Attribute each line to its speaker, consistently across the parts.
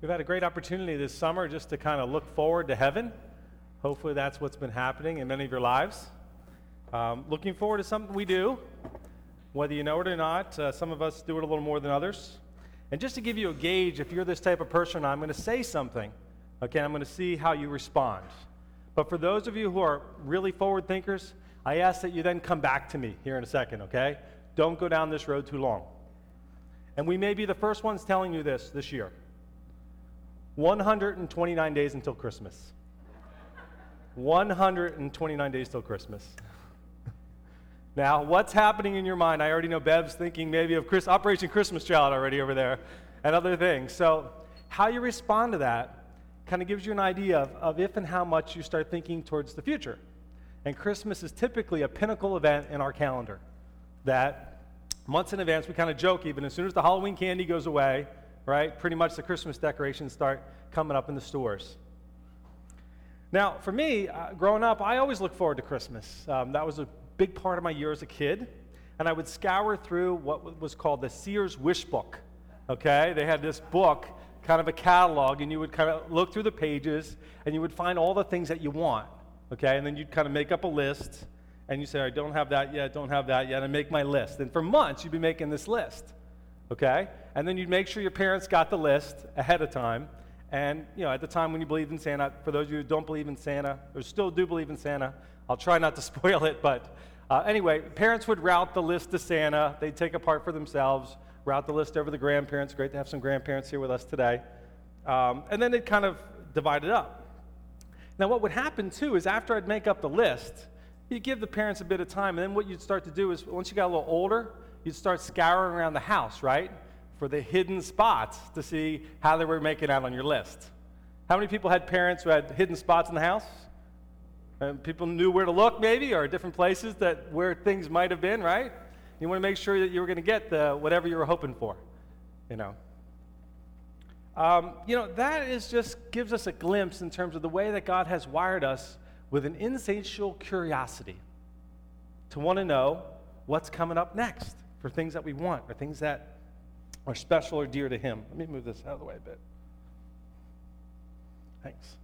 Speaker 1: We've had a great opportunity this summer just to kind of look forward to heaven. Hopefully that's what's been happening in many of your lives. Looking forward to something we do, whether you know it or not. Some of us do it a little more than others. And just to give you a gauge, if you're this type of person, I'm going to say something. Okay, I'm going to see how you respond. But for those of you who are really forward thinkers, I ask that you then come back to me here in a second, okay? Don't go down this road too long. And we may be the first ones telling you this year. 129 days until Christmas. 129 days till Christmas. Now, what's happening in your mind? I already know Bev's thinking maybe of Operation Christmas Child already over there and other things. So how you respond to that kind of gives you an idea of if and how much you start thinking towards the future. And Christmas is typically a pinnacle event in our calendar that months in advance we kind of joke even as soon as the Halloween candy goes away, right? Pretty much the Christmas decorations start coming up in the stores. Now, for me, growing up, I always looked forward to Christmas. That was a big part of my year as a kid. And I would scour through what was called the Sears Wish Book, okay? They had this book, kind of a catalog, and you would kind of look through the pages, and you would find all the things that you want, okay? And then you'd kind of make up a list, and you say, I don't have that yet, and make my list. And for months, you'd be making this list, okay? And then you'd make sure your parents got the list ahead of time. And, you know, at the time when you believed in Santa, for those of you who don't believe in Santa, or still do believe in Santa, I'll try not to spoil it, but anyway, parents would route the list to Santa. They'd take a part for themselves, route the list over the grandparents. Great to have some grandparents here with us today. And then they'd kind of divide it up. Now, what would happen, too, is after I'd make up the list, you'd give the parents a bit of time, and then what you'd start to do is, once you got a little older, you'd start scouring around the house, right, for the hidden spots to see how they were making out on your list. How many people had parents who had hidden spots in the house? And people knew where to look, maybe, or different places where things might have been, right? You want to make sure that you were going to get whatever you were hoping for, you know. That is just gives us a glimpse in terms of the way that God has wired us with an insatiable curiosity to want to know what's coming up next for things that we want or things that are special or dear to Him. Let me move this out of the way a bit. Thanks.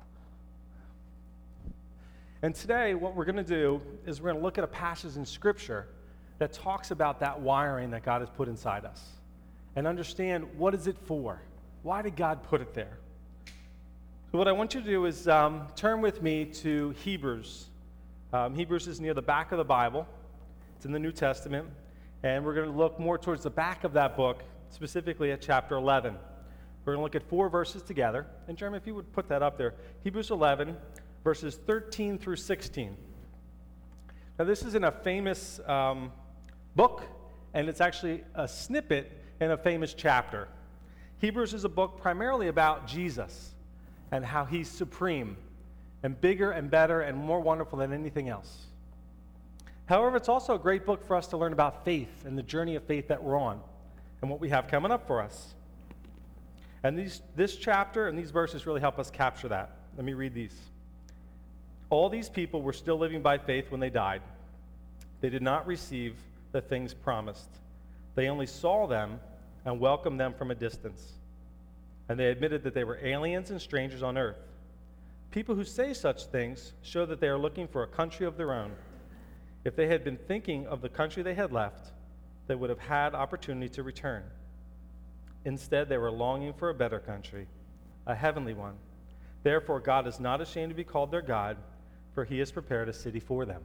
Speaker 1: And today, what we're going to do is we're going to look at a passage in Scripture that talks about that wiring that God has put inside us and understand what is it for? Why did God put it there? So what I want you to do is turn with me to Hebrews. Hebrews is near the back of the Bible. It's in the New Testament. And we're going to look more towards the back of that book, specifically at chapter 11. We're going to look at 4 verses together. And Jeremy, if you would put that up there. Hebrews 11, verses 13 through 16. Now, this is in a famous book, and it's actually a snippet in a famous chapter. Hebrews is a book primarily about Jesus and how He's supreme and bigger and better and more wonderful than anything else. However, it's also a great book for us to learn about faith and the journey of faith that we're on and what we have coming up for us. And this chapter and these verses really help us capture that. Let me read these. All these people were still living by faith when they died. They did not receive the things promised. They only saw them and welcomed them from a distance. And they admitted that they were aliens and strangers on earth. People who say such things show that they are looking for a country of their own. If they had been thinking of the country they had left, they would have had opportunity to return. Instead, they were longing for a better country, a heavenly one. Therefore, God is not ashamed to be called their God, for He has prepared a city for them.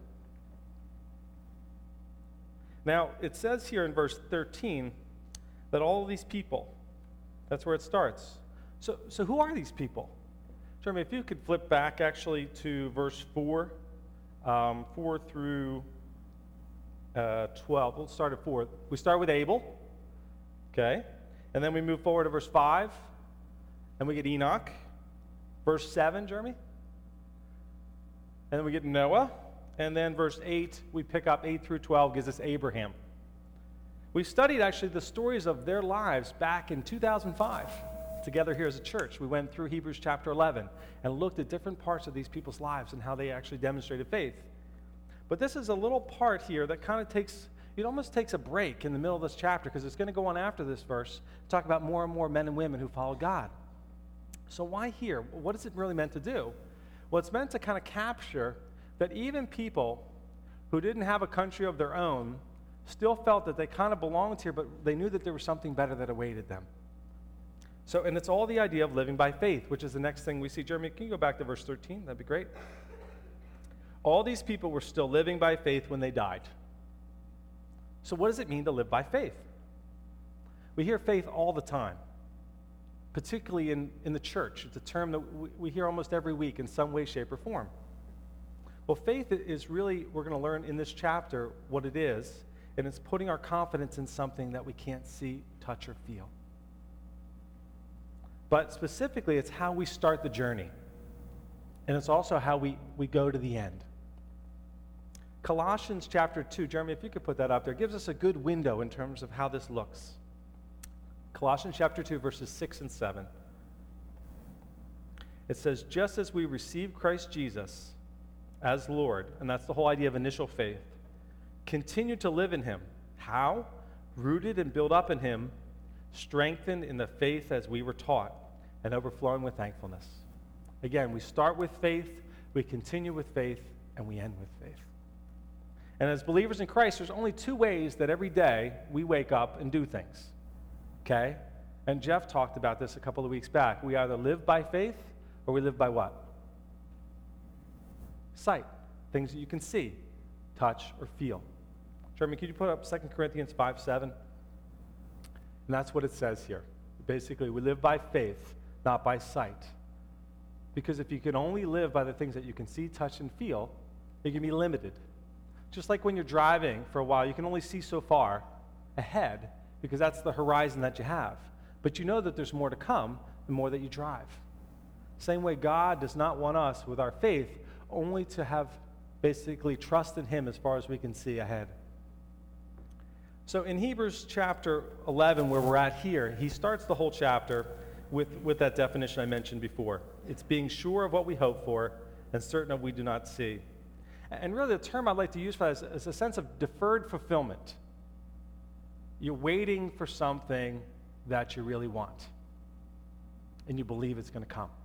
Speaker 1: Now, it says here in verse 13 that all of these people, that's where it starts. So who are these people? Jeremy, if you could flip back actually to verse 4, 4 through 12. We'll start at 4. We start with Abel, okay? And then we move forward to verse 5, and we get Enoch. Verse 7, Jeremy. And then we get Noah. And then verse 8, we pick up 8 through 12, gives us Abraham. We studied actually the stories of their lives back in 2005 together here as a church. We went through Hebrews chapter 11 and looked at different parts of these people's lives and how they actually demonstrated faith. But this is a little part here that kind of almost takes a break in the middle of this chapter because it's going to go on after this verse, talk about more and more men and women who follow God. So why here? What is it really meant to do? Well, it's meant to kind of capture that even people who didn't have a country of their own still felt that they kind of belonged here, but they knew that there was something better that awaited them. So, and it's all the idea of living by faith, which is the next thing we see. Jeremy, can you go back to verse 13? That'd be great. All these people were still living by faith when they died. So what does it mean to live by faith? We hear faith all the time, particularly in the church. It's a term that we hear almost every week in some way, shape, or form. Well, faith is really, we're going to learn in this chapter what it is, and it's putting our confidence in something that we can't see, touch, or feel. But specifically, it's how we start the journey, and it's also how we go to the end. Colossians chapter 2, Jeremy, if you could put that up there, gives us a good window in terms of how this looks. Colossians chapter 2, verses 6 and 7. It says, just as we receive Christ Jesus as Lord, and that's the whole idea of initial faith, continue to live in him. How? Rooted and built up in him, strengthened in the faith as we were taught, and overflowing with thankfulness. Again, we start with faith, we continue with faith, and we end with faith. And as believers in Christ, there's only two ways that every day we wake up and do things. Okay? And Jeff talked about this a couple of weeks back. We either live by faith or we live by what? Sight. Things that you can see, touch, or feel. Jeremy, could you put up 2 Corinthians 5:7? And that's what it says here. Basically, we live by faith, not by sight. Because if you can only live by the things that you can see, touch, and feel, you can be limited. Just like when you're driving for a while, you can only see so far ahead because that's the horizon that you have. But you know that there's more to come the more that you drive. Same way, God does not want us, with our faith, only to have basically trust in him as far as we can see ahead. So in Hebrews chapter 11, where we're at here, he starts the whole chapter with that definition I mentioned before. It's being sure of what we hope for and certain of what we do not see. And really the term I'd like to use for that is a sense of deferred fulfillment. You're waiting for something that you really want, and you believe it's going to come.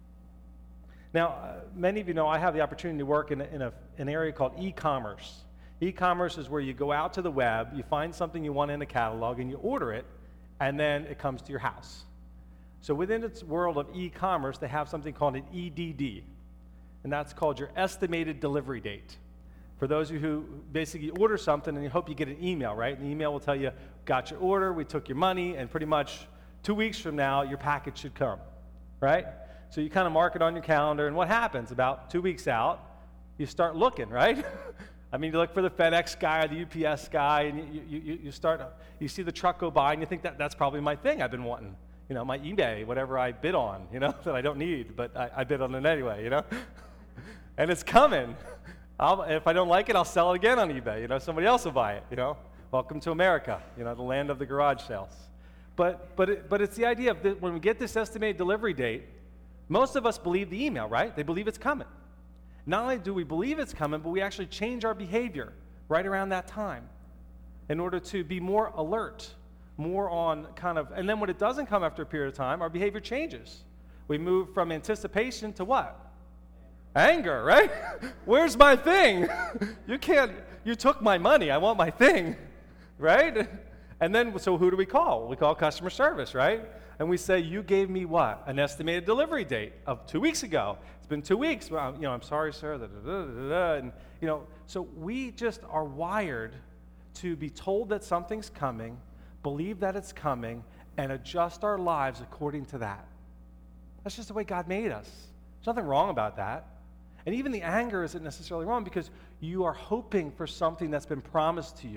Speaker 1: Now, many of you know I have the opportunity to work in an area called e-commerce. E-commerce is where you go out to the web, you find something you want in a catalog, and you order it, and then it comes to your house. So within its world of e-commerce, they have something called an EDD, and that's called your estimated delivery date. For those of you who basically order something and you hope you get an email, right? And the email will tell you, got your order, we took your money, and pretty much 2 weeks from now, your package should come, right? So you kind of mark it on your calendar, and what happens? About 2 weeks out, you start looking, right? I mean, you look for the FedEx guy or the UPS guy, and you see the truck go by, and you think that's probably my thing I've been wanting. You know, my eBay, whatever I bid on, you know, that I don't need, but I bid on it anyway, you know? And it's coming. If I don't like it, I'll sell it again on eBay. You know, somebody else will buy it, you know? Welcome to America, you know, the land of the garage sales. But it's the idea of when we get this estimated delivery date, most of us believe the email, right? They believe it's coming. Not only do we believe it's coming, but we actually change our behavior right around that time in order to be more alert, more on kind of, and then when it doesn't come after a period of time, our behavior changes. We move from anticipation to what? Anger, right? Where's my thing? You took my money, I want my thing, right? And then, so who do we call? We call customer service, right? And we say, you gave me what? An estimated delivery date of 2 weeks ago. It's been 2 weeks. Well, you know, I'm sorry, sir. And, you know, so we just are wired to be told that something's coming, believe that it's coming, and adjust our lives according to that. That's just the way God made us. There's nothing wrong about that. And even the anger isn't necessarily wrong because you are hoping for something that's been promised to you.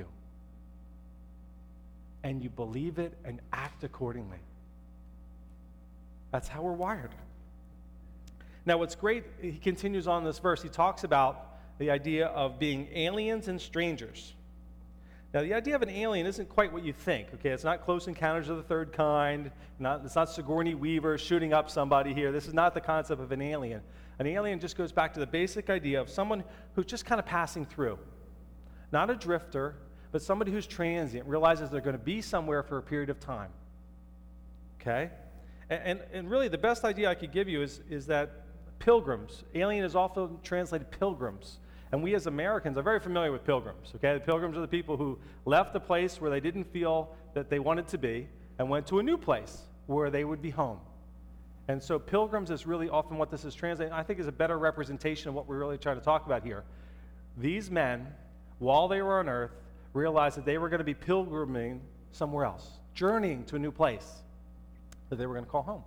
Speaker 1: And you believe it and act accordingly. That's how we're wired. Now, what's great, he continues on this verse. He talks about the idea of being aliens and strangers. Now, the idea of an alien isn't quite what you think, okay? It's not Close Encounters of the Third Kind. It's not Sigourney Weaver shooting up somebody here. This is not the concept of an alien. An alien just goes back to the basic idea of someone who's just kind of passing through. Not a drifter, but somebody who's transient, realizes they're going to be somewhere for a period of time, okay? And really, the best idea I could give you is that pilgrims, alien is often translated pilgrims. And we as Americans are very familiar with pilgrims, okay? The pilgrims are the people who left a place where they didn't feel that they wanted to be and went to a new place where they would be home. And so pilgrims is really often what this is translated, I think is a better representation of what we're really trying to talk about here. These men, while they were on earth, realized that they were going to be pilgriming somewhere else, journeying to a new place that they were going to call home.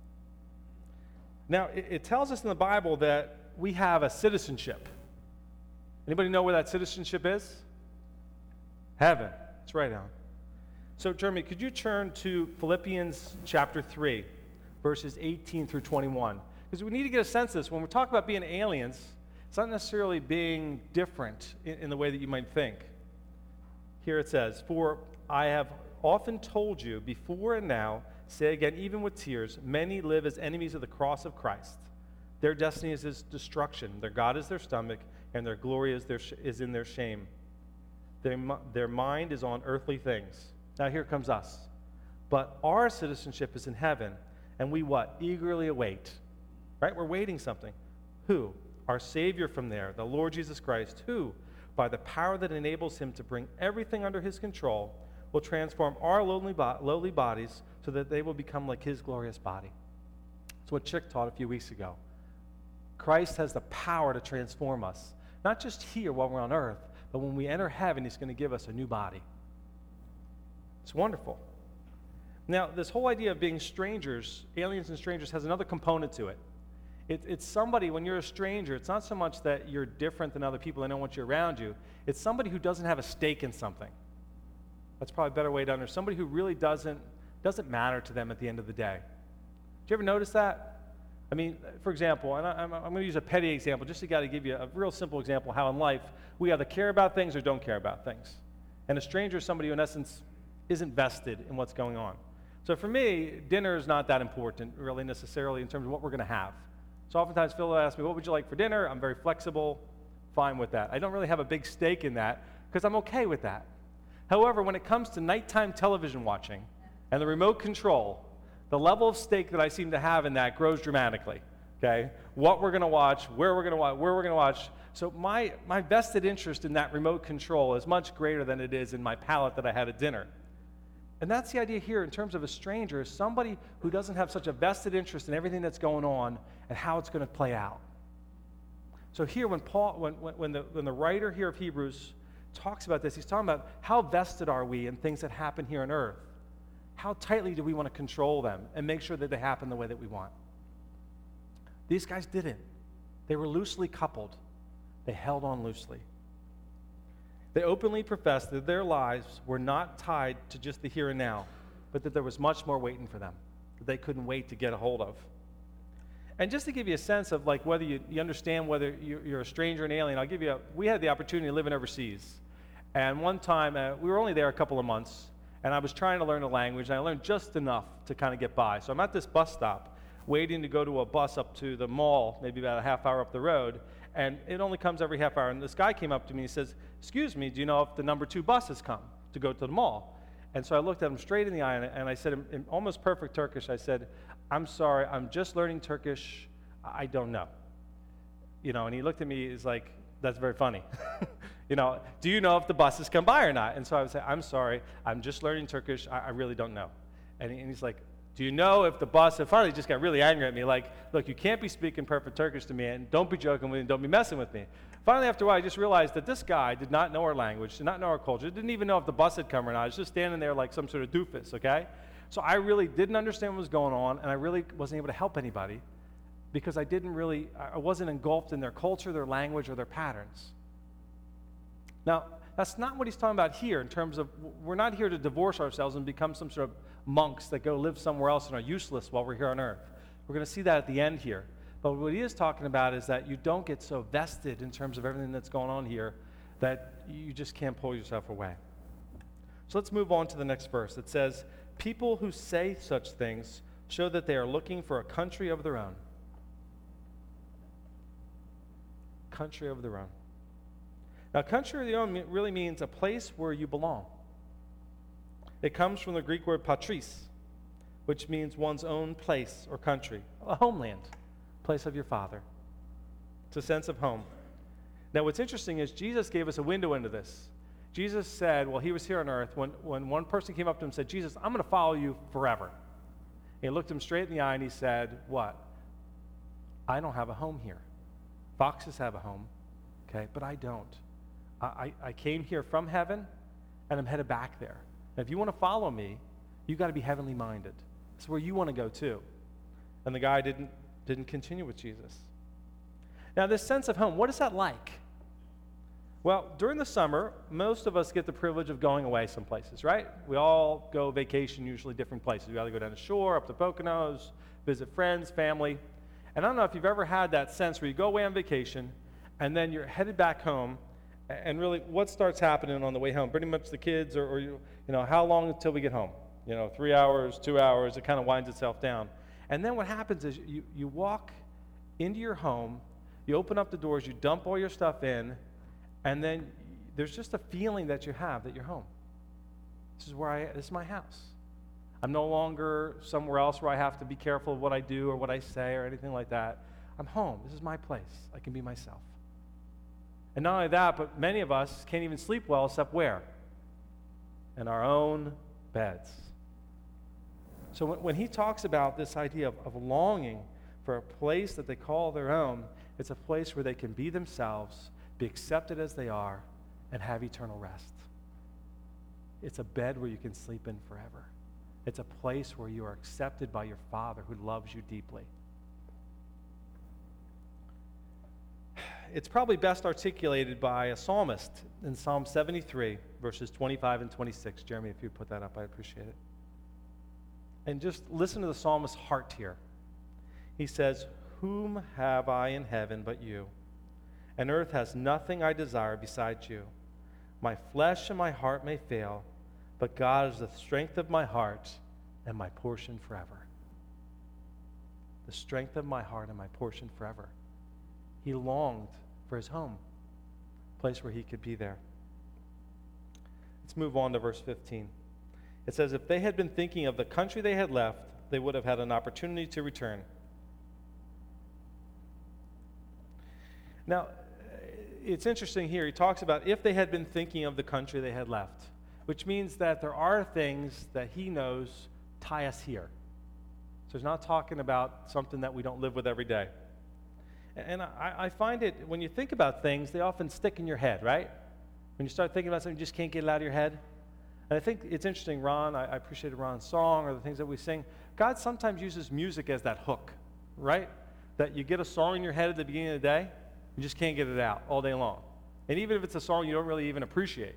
Speaker 1: Now, it tells us in the Bible that we have a citizenship. Anybody know where that citizenship is? Heaven. That's right, Alan. So, Jeremy, could you turn to Philippians chapter 3, verses 18 through 21? Because we need to get a sense of this. When we talk about being aliens, it's not necessarily being different in the way that you might think. Here it says, "For I have often told you before and now, say again, even with tears, many live as enemies of the cross of Christ. Their destiny is his destruction. Their God is their stomach, and their glory is in their shame. Their mind is on earthly things." Now here comes us. "But our citizenship is in heaven, and we what? Eagerly await." Right? We're waiting something. Who? Our Savior from there, the Lord Jesus Christ, who, by the power that enables him to bring everything under his control, will transform our lowly bodies so that they will become like his glorious body. That's what Chick taught a few weeks ago. Christ has the power to transform us, not just here while we're on earth, but when we enter heaven, he's going to give us a new body. It's wonderful. Now, this whole idea of being strangers, aliens and strangers, has another component to it. It's somebody, when you're a stranger, it's not so much that you're different than other people and don't want you around you. It's somebody who doesn't have a stake in something. That's probably a better way to understand. Somebody who really doesn't matter to them at the end of the day. Did you ever notice that? I mean, for example, and I'm going to use a petty example, just to give you a real simple example how in life we either care about things or don't care about things. And a stranger is somebody who, in essence, isn't vested in what's going on. So for me, dinner is not that important, really, necessarily, in terms of what we're going to have. So oftentimes Phil will ask me, "What would you like for dinner?" I'm very flexible, fine with that. I don't really have a big stake in that because I'm okay with that. However, when it comes to nighttime television watching and the remote control, the level of stake that I seem to have in that grows dramatically, okay? What we're going to watch, where we're going to watch. So my vested interest in that remote control is much greater than it is in my palate that I had at dinner. And that's the idea here in terms of a stranger, is somebody who doesn't have such a vested interest in everything that's going on and how it's going to play out. So here when the writer here of Hebrews talks about this, he's talking about how vested are we in things that happen here on earth? How tightly do we want to control them and make sure that they happen the way that we want? These guys didn't. They were loosely coupled. They held on loosely. They openly professed that their lives were not tied to just the here and now, but that there was much more waiting for them, that they couldn't wait to get a hold of. And just to give you a sense of like whether you understand whether you're a stranger and alien, we had the opportunity of living overseas. And one time, we were only there a couple of months, and I was trying to learn the language, and I learned just enough to kind of get by. So I'm at this bus stop, waiting to go to a bus up to the mall, maybe about a half hour up the road, and it only comes every half hour. And this guy came up to me and he says, "Excuse me, do you know if the number 2 bus has come to go to the mall?" And so I looked at him straight in the eye, and I said in almost perfect Turkish, I said, "I'm sorry, I'm just learning Turkish. I don't know." And he looked at me, he's like, "That's very funny." "Do you know if the buses come by or not?" And so I would say, "I'm sorry, I'm just learning Turkish. I really don't know." And he's like, "Do you know if the bus," and finally he just got really angry at me, like, "Look, you can't be speaking perfect Turkish to me, and don't be joking with me, and don't be messing with me." Finally, after a while, I just realized that this guy did not know our language, did not know our culture, didn't even know if the bus had come or not. I was just standing there like some sort of doofus, okay? So I really didn't understand what was going on, and I really wasn't able to help anybody because I wasn't engulfed in their culture, their language, or their patterns. Now, that's not what he's talking about here in terms of, we're not here to divorce ourselves and become some sort of monks that go live somewhere else and are useless while we're here on earth. We're going to see that at the end here. But what he is talking about is that you don't get so vested in terms of everything that's going on here that you just can't pull yourself away. So let's move on to the next verse. It says, "People who say such things show that they are looking for a country of their own." Country of their own. Now, country of their own really means a place where you belong. It comes from the Greek word patris, which means one's own place or country, a homeland, place of your Father. It's a sense of home. Now, what's interesting is Jesus gave us a window into this. Jesus said, while he was here on earth, when one person came up to him and said, Jesus, I'm going to follow you forever. He looked him straight in the eye and he said, what? I don't have a home here. Foxes have a home, okay, but I don't. I came here from heaven, and I'm headed back there. And if you want to follow me, you've got to be heavenly minded. It's where you want to go too. And the guy didn't continue with Jesus. Now, this sense of home, what is that like? Well, during the summer, most of us get the privilege of going away some places, right? We all go vacation, usually different places. We either go down the shore, up the Poconos, visit friends, family. And I don't know if you've ever had that sense where you go away on vacation, and then you're headed back home, and really, what starts happening on the way home? Pretty much the kids, or you know, how long until we get home? 3 hours, 2 hours, it kind of winds itself down. And then what happens is you walk into your home, you open up the doors, you dump all your stuff in, and then there's just a feeling that you have that you're home. This is my house. I'm no longer somewhere else where I have to be careful of what I do or what I say or anything like that. I'm home. This is my place. I can be myself. And not only that, but many of us can't even sleep well except where? In our own beds. So when he talks about this idea of longing for a place that they call their own, it's a place where they can be themselves, be accepted as they are, and have eternal rest. It's a bed where you can sleep in forever. It's a place where you are accepted by your Father who loves you deeply. It's probably best articulated by a psalmist in Psalm 73, verses 25 and 26. Jeremy, if you put that up, I appreciate it. And just listen to the psalmist's heart here. He says, "Whom have I in heaven but you? And earth has nothing I desire besides you. My flesh and my heart may fail, but God is the strength of my heart and my portion forever." The strength of my heart and my portion forever. He longed for his home, a place where he could be there. Let's move on to verse 15. It says, if they had been thinking of the country they had left, they would have had an opportunity to return. Now, it's interesting here. He talks about if they had been thinking of the country they had left, which means that there are things that he knows tie us here. So he's not talking about something that we don't live with every day. And I find it, when you think about things, they often stick in your head, right? When you start thinking about something, you just can't get it out of your head. And I think it's interesting, Ron, I appreciated Ron's song or the things that we sing. God sometimes uses music as that hook, right? That you get a song in your head at the beginning of the day, you just can't get it out all day long. And even if it's a song you don't really even appreciate,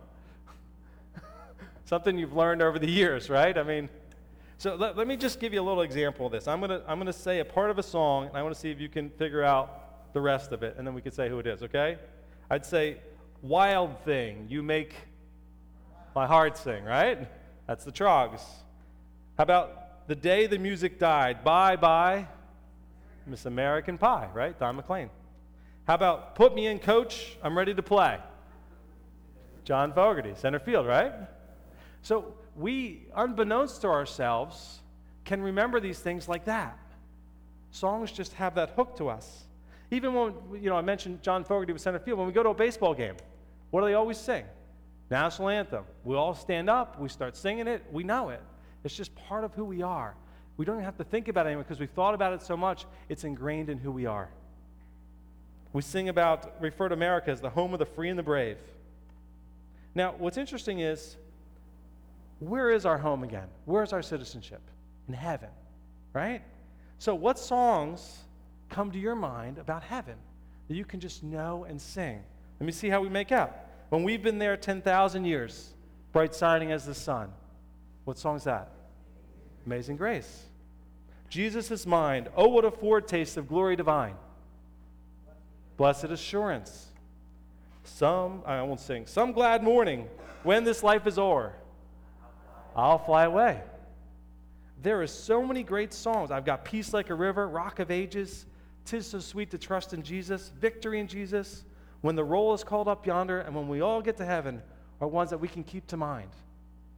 Speaker 1: Something you've learned over the years, right? I mean, so let me just give you a little example of this. I'm gonna say a part of a song, and I want to see if you can figure out the rest of it, and then we can say who it is, okay? I'd say, "Wild Thing, you make my heart sing," right? That's the Trogs. How about "The Day the Music Died"? Bye bye, Miss American Pie, right? Don McLean. How about "Put Me in, Coach, I'm ready to play"? John Fogerty, center field, right? So we, unbeknownst to ourselves, can remember these things like that. Songs just have that hook to us. Even when, I mentioned John Fogerty with center field, when we go to a baseball game, what do they always sing? National anthem. We all stand up, we start singing it, we know it. It's just part of who we are. We don't even have to think about it anymore because we've thought about it so much, it's ingrained in who we are. We refer to America as the home of the free and the brave. Now, what's interesting is, where is our home again? Where is our citizenship? In heaven, right? So what songs come to your mind about heaven that you can just know and sing? Let me see how we make out. When we've been there 10,000 years, bright shining as the sun. What song's that? Amazing Grace. Jesus is mine. Oh, what a foretaste of glory divine. Blessed assurance. I won't sing. Some glad morning, when this life is o'er, I'll fly away. There are so many great songs. I've got Peace Like a River, Rock of Ages, 'Tis So Sweet to Trust in Jesus, Victory in Jesus, When the Roll is Called Up Yonder, and When We All Get to Heaven are ones that we can keep to mind.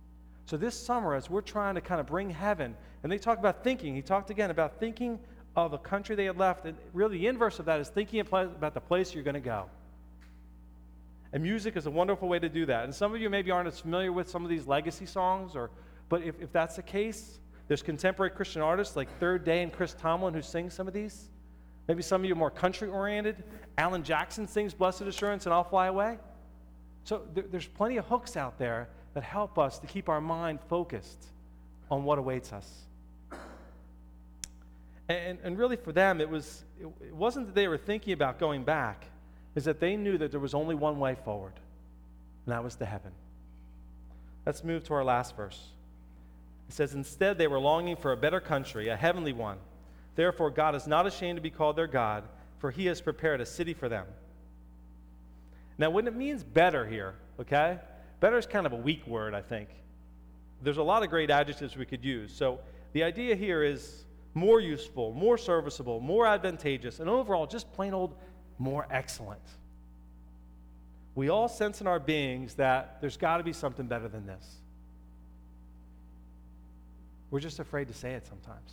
Speaker 1: So this summer, as we're trying to kind of bring heaven, and they talk about thinking, he talked again about thinking of a country they had left, and really the inverse of that is thinking about the place you're going to go. And music is a wonderful way to do that. And some of you maybe aren't as familiar with some of these legacy songs, but if that's the case, there's contemporary Christian artists like Third Day and Chris Tomlin who sing some of these. Maybe some of you are more country-oriented. Alan Jackson sings Blessed Assurance and I'll Fly Away. So there's plenty of hooks out there that help us to keep our mind focused on what awaits us. And really for them, it wasn't that they were thinking about going back. Is that they knew that there was only one way forward, and that was to heaven. Let's move to our last verse. It says, instead they were longing for a better country, a heavenly one. Therefore God is not ashamed to be called their God, for he has prepared a city for them. Now when it means better here, okay, better is kind of a weak word, I think. There's a lot of great adjectives we could use. So the idea here is more useful, more serviceable, more advantageous, and overall just plain old more excellent. We all sense in our beings that there's got to be something better than this. We're just afraid to say it sometimes.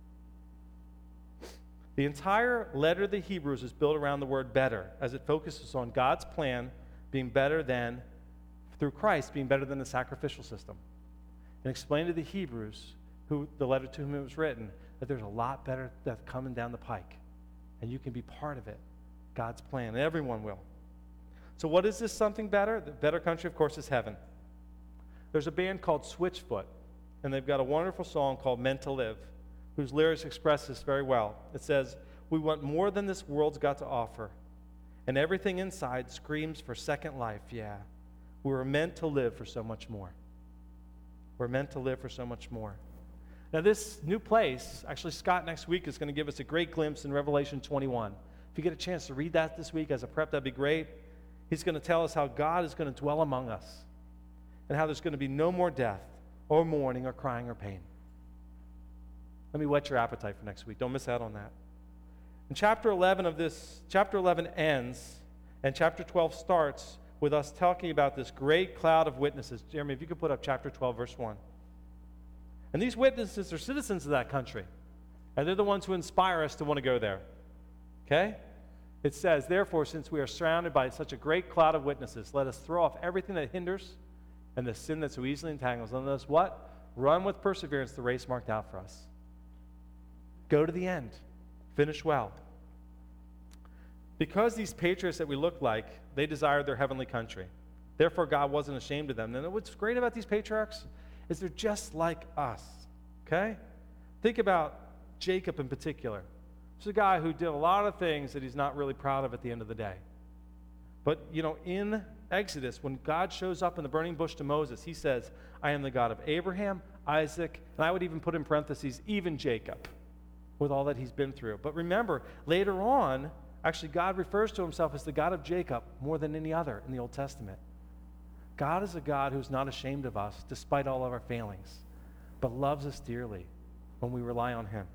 Speaker 1: The entire letter of the Hebrews is built around the word better, as it focuses on God's plan being better than, through Christ, being better than the sacrificial system. And explain to the Hebrews, the letter to whom it was written, that there's a lot better that's coming down the pike, and you can be part of it. God's plan, and everyone will. So what is this something better? The better country, of course, is heaven. There's a band called Switchfoot, and they've got a wonderful song called Meant to Live, whose lyrics express this very well. It says, we want more than this world's got to offer, and everything inside screams for second life, yeah. We were meant to live for so much more. We're meant to live for so much more. Now this new place, actually Scott next week is going to give us a great glimpse in Revelation 21. If you get a chance to read that this week as a prep, that'd be great. He's going to tell us how God is going to dwell among us and how there's going to be no more death or mourning or crying or pain. Let me whet your appetite for next week. Don't miss out on that. And chapter 11 ends and chapter 12 starts with us talking about this great cloud of witnesses. Jeremy, if you could put up chapter 12, verse 1. And these witnesses are citizens of that country, and they're the ones who inspire us to want to go there. Okay? It says, therefore, since we are surrounded by such a great cloud of witnesses, let us throw off everything that hinders and the sin that so easily entangles. And let us what? Run with perseverance the race marked out for us. Go to the end. Finish well. Because these patriots that we look like, they desired their heavenly country. Therefore, God wasn't ashamed of them. And what's great about these patriarchs is they're just like us. Okay? Think about Jacob in particular. He's a guy who did a lot of things that he's not really proud of at the end of the day. But, in Exodus, when God shows up in the burning bush to Moses, he says, I am the God of Abraham, Isaac, and I would even put in parentheses, even Jacob, with all that he's been through. But remember, later on, actually God refers to himself as the God of Jacob more than any other in the Old Testament. God is a God who's not ashamed of us, despite all of our failings, but loves us dearly when we rely on him.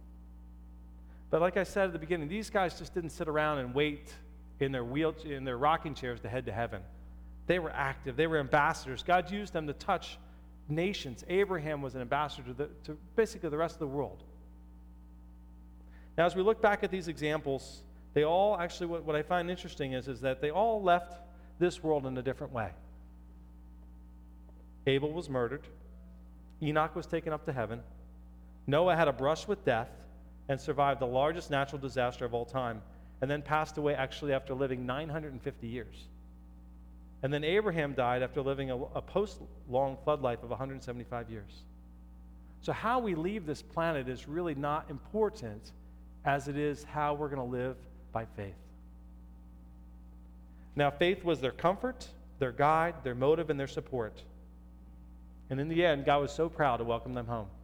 Speaker 1: But like I said at the beginning, these guys just didn't sit around and wait in their rocking chairs to head to heaven. They were active. They were ambassadors. God used them to touch nations. Abraham was an ambassador to basically the rest of the world. Now, as we look back at these examples, they all actually, what I find interesting is that they all left this world in a different way. Abel was murdered. Enoch was taken up to heaven. Noah had a brush with death and survived the largest natural disaster of all time, and then passed away actually after living 950 years. And then Abraham died after living a post-long flood life of 175 years. So how we leave this planet is really not important as it is how we're going to live by faith. Now, faith was their comfort, their guide, their motive, and their support. And in the end, God was so proud to welcome them home.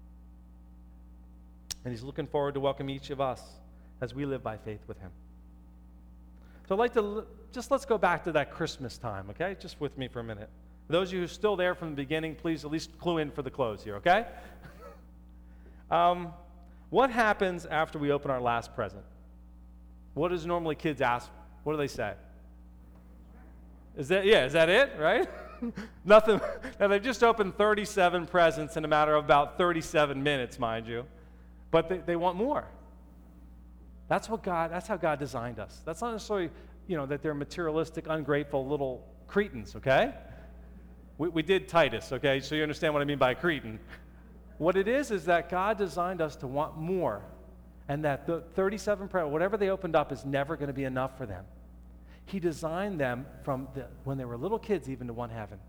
Speaker 1: And he's looking forward to welcome each of us as we live by faith with him. So I'd like to, let's go back to that Christmas time, okay? Just with me for a minute. Those of you who are still there from the beginning, please at least clue in for the close here, okay? What happens after we open our last present? What does normally kids ask? What do they say? Is that it, right? Nothing. Now, they've just opened 37 presents in a matter of about 37 minutes, mind you. But they want more. That's how God designed us. That's not necessarily, that they're materialistic, ungrateful little cretins, okay? We did Titus, okay? So you understand what I mean by cretin. What it is that God designed us to want more, and that the 37 presents, whatever they opened up, is never going to be enough for them. He designed them from when they were little kids even to want heaven,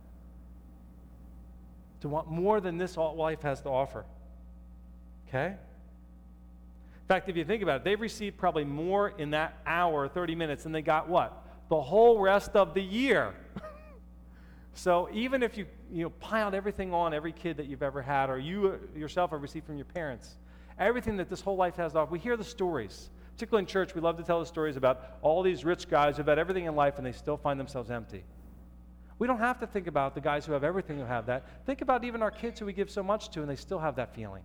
Speaker 1: to want more than this life has to offer, okay? In fact, if you think about it, they've received probably more in that hour, 30 minutes, than they got what? The whole rest of the year. So even if you piled everything on every kid that you've ever had, or you yourself have received from your parents, everything that this whole life has to offer, we hear the stories. Particularly in church, we love to tell the stories about all these rich guys who've had everything in life and they still find themselves empty. We don't have to think about the guys who have everything who have that. Think about even our kids who we give so much to and they still have that feeling.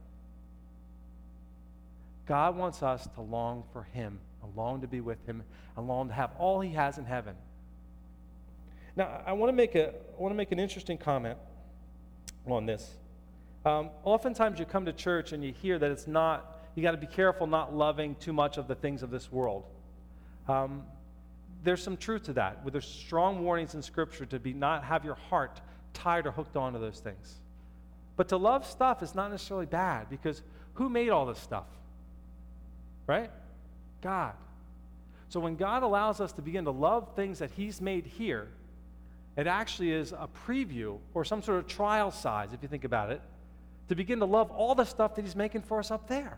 Speaker 1: God wants us to long for Him, and long to be with Him, and long to have all He has in heaven. Now, I want to make an interesting comment on this. Oftentimes, you come to church and you hear that it's not. You got to be careful not loving too much of the things of this world. There's some truth to that. Where there's strong warnings in Scripture to not have your heart tied or hooked onto those things. But to love stuff is not necessarily bad, because who made all this stuff? Right? God. So when God allows us to begin to love things that He's made here, it actually is a preview or some sort of trial size, if you think about it, to begin to love all the stuff that He's making for us up there.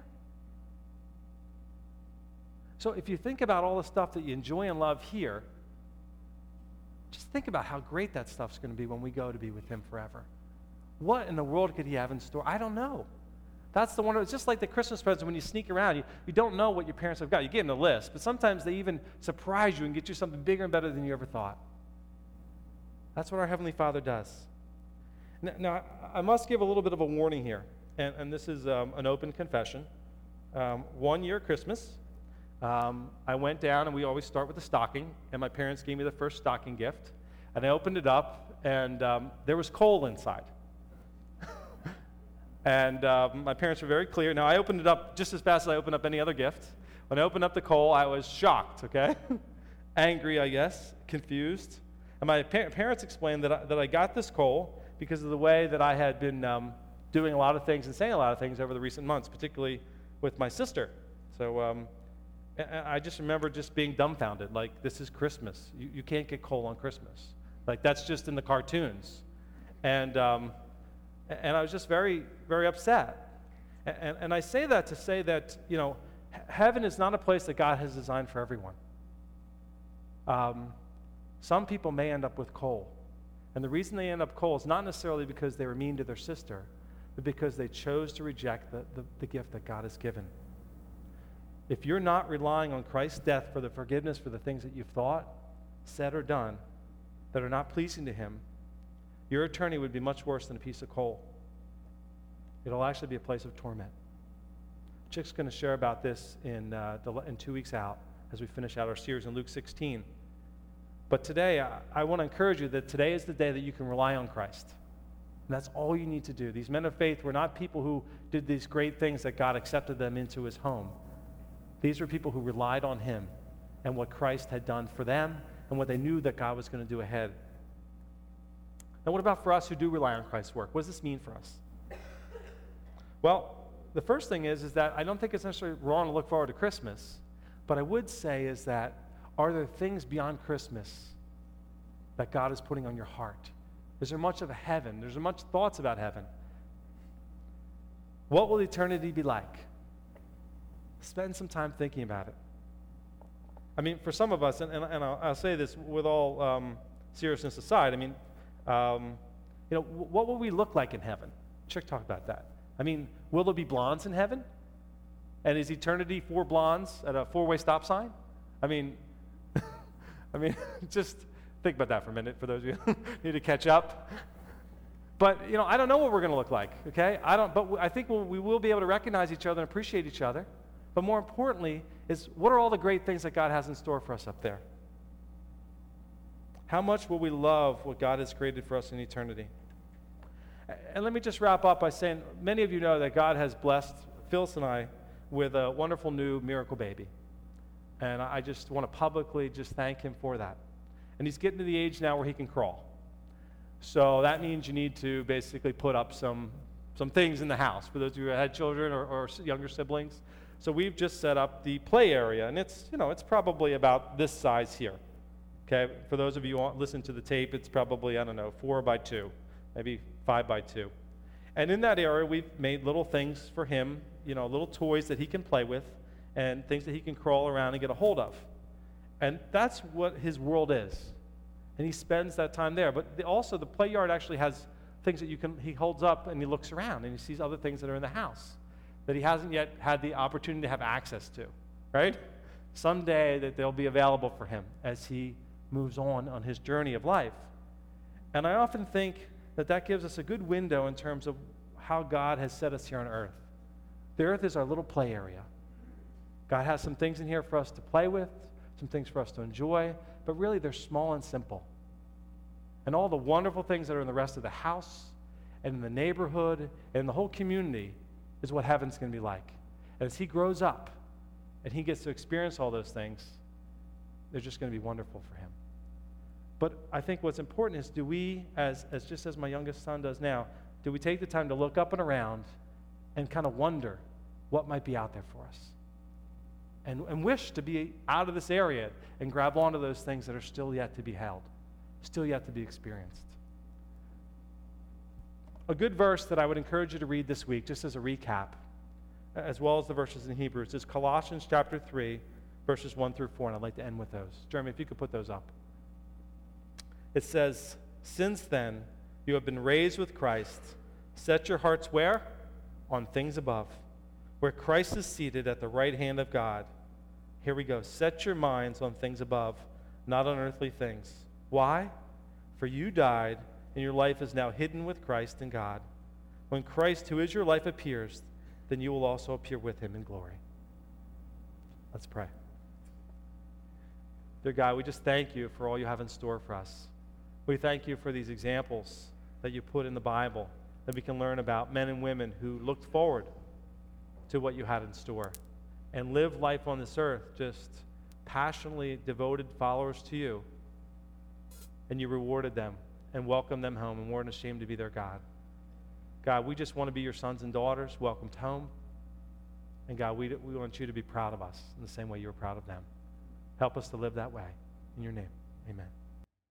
Speaker 1: So if you think about all the stuff that you enjoy and love here, just think about how great that stuff's going to be when we go to be with Him forever. What in the world could He have in store? I don't know. That's the one. It's just like the Christmas present when you sneak around. You don't know what your parents have got. You get them a list, but sometimes they even surprise you and get you something bigger and better than you ever thought. That's what our Heavenly Father does. Now, I must give a little bit of a warning here, and this is an open confession. One year at Christmas, I went down, and we always start with a stocking, and my parents gave me the first stocking gift, and I opened it up, and there was coal inside. And my parents were very clear. Now, I opened it up just as fast as I opened up any other gift. When I opened up the coal, I was shocked, okay? Angry, I guess, confused. And my parents explained that I got this coal because of the way that I had been doing a lot of things and saying a lot of things over the recent months, particularly with my sister. So I just remember just being dumbfounded, like, this is Christmas. You can't get coal on Christmas. Like, that's just in the cartoons. And I was just very, very upset. And I say that to say that, heaven is not a place that God has designed for everyone. Some people may end up with coal. And the reason they end up coal is not necessarily because they were mean to their sister, but because they chose to reject the gift that God has given. If you're not relying on Christ's death for the forgiveness for the things that you've thought, said, or done that are not pleasing to Him, your eternity would be much worse than a piece of coal. It'll actually be a place of torment. Chick's going to share about this in 2 weeks out as we finish out our series in Luke 16. But today, I want to encourage you that today is the day that you can rely on Christ. And that's all you need to do. These men of faith were not people who did these great things that God accepted them into His home. These were people who relied on Him and what Christ had done for them and what they knew that God was going to do ahead. Now, what about for us who do rely on Christ's work? What does this mean for us? Well, the first thing is that I don't think it's necessarily wrong to look forward to Christmas, but I would say is that, are there things beyond Christmas that God is putting on your heart? Is there much of a heaven? There's much thoughts about heaven. What will eternity be like? Spend some time thinking about it. I mean, for some of us, and I'll say this with all seriousness aside, I mean, what will we look like in heaven? Chick talked about that. I mean, will there be blondes in heaven? And is eternity 4 blondes at a 4-way stop sign? I mean, just think about that for a minute for those of you who need to catch up. But, I don't know what we're going to look like, okay? But I think we will be able to recognize each other and appreciate each other. But more importantly is, what are all the great things that God has in store for us up there? How much will we love what God has created for us in eternity? And let me just wrap up by saying, many of you know that God has blessed Phyllis and I with a wonderful new miracle baby. And I just want to publicly just thank him for that. And he's getting to the age now where he can crawl. So that means you need to basically put up some things in the house for those of you who had children or younger siblings. So we've just set up the play area, and it's probably about this size here. Okay, for those of you who listen to the tape, it's probably, 4 by 2, maybe 5 by 2. And in that area, we've made little things for him, little toys that he can play with and things that he can crawl around and get a hold of. And that's what his world is. And he spends that time there. But also, the play yard actually has things that he holds up and he looks around and he sees other things that are in the house that he hasn't yet had the opportunity to have access to, right? Someday that they'll be available for him as he moves on his journey of life. And I often think that gives us a good window in terms of how God has set us here on earth. The earth is our little play area. God has some things in here for us to play with, some things for us to enjoy, but really they're small and simple. And all the wonderful things that are in the rest of the house and in the neighborhood and the whole community is what heaven's going to be like. And as he grows up and he gets to experience all those things, they're just going to be wonderful for him. But I think what's important is, do we, as just as my youngest son does now, do we take the time to look up and around and kind of wonder what might be out there for us? And wish to be out of this area and grab onto those things that are still yet to be held, still yet to be experienced. A good verse that I would encourage you to read this week, just as a recap, as well as the verses in Hebrews, is Colossians chapter 3, verses 1 through 4, and I'd like to end with those. Jeremy, if you could put those up. It says, "Since then you have been raised with Christ, set your hearts where? On things above, where Christ is seated at the right hand of God." Here we go. Set your minds on things above, not on earthly things. Why? For you died, and your life is now hidden with Christ in God. When Christ, who is your life, appears, then you will also appear with him in glory. Let's pray. Dear God, we just thank you for all you have in store for us. We thank you for these examples that you put in the Bible that we can learn about men and women who looked forward to what you had in store and lived life on this earth just passionately devoted followers to you. And you rewarded them and welcomed them home and weren't ashamed to be their God. God, we just want to be your sons and daughters, welcomed home. And God, we want you to be proud of us in the same way you were proud of them. Help us to live that way. In your name, amen.